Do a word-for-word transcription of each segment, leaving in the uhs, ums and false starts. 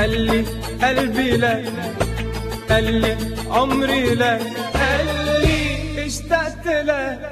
قال لي قلبي لك، قال لي عمري لك، قال لي اشتقت لك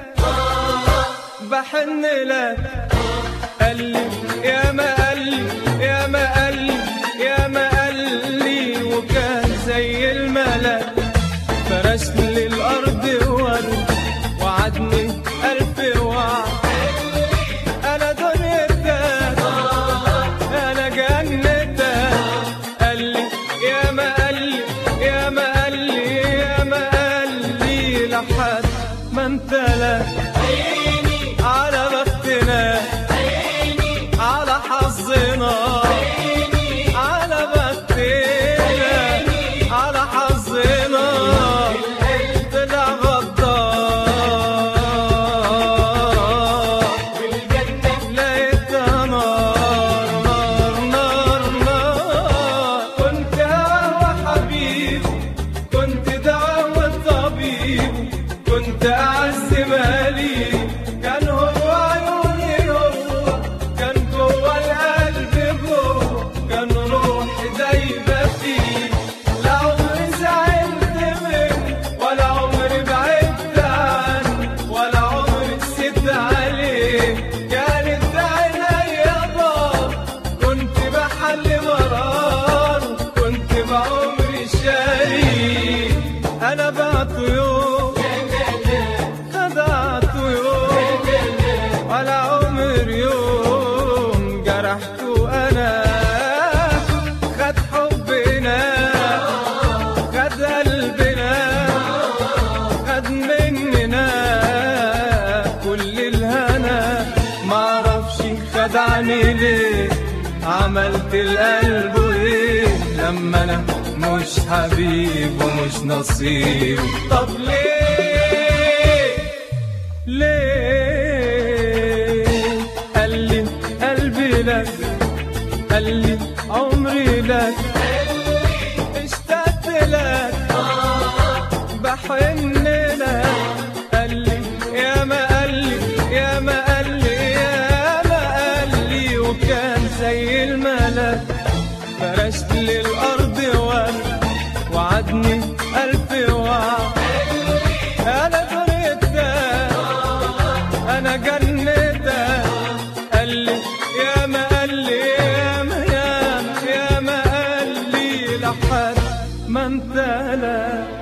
بحن لك، قال لي يا ما قال لي يا ما قال لي يا ما قال لي، وكان زي الملك فرش لي الارض ورد وعدني الف وعد. انا دنيتك انا جنتك، قال لي يا ما قال لي يا ما قال لي يا ما قال لي، لحد ما انت لك على بختنا على حظنا على بختنا على حظنا، طلع غدار والجنة لقيتها نار نار نار نار. كنت هوا حبيب، كنت دعوة طبيب، كنت أعز مالي، كان هو عيوني هو، كان جوه القلب جوه، كان روحي دايبة فيه. لا عمري زعلت منه ولا عمري بعدت عنه ولا عمري نسيت عليه، كانت عينيا ضار، كنت بحل مرار، كنت بعمري شريك. أنا بعته يوم خدعته يوم ولا عمر يوم جرحته أنا، خد حبنا خد قلبنا خد مننا كل الهنا، معرفش خدعني ليه، عملت القلب ايه لما انا مش حبيب ومش نصيب. طب ليه ليه؟ قال لي قلبي لك، قال لي عمري لك، اشتقت لك بحن لك، قال لي يا ما قال لي يا ما قال لي يا ما قال لي، وكان زي الملك فرش لي الارض ورد وعدني الف وعد. انا دنيتك انا جنتك، قال لي يا ما قال لي يا ما يا ما يا ما قال لي، لحد ما انت لك.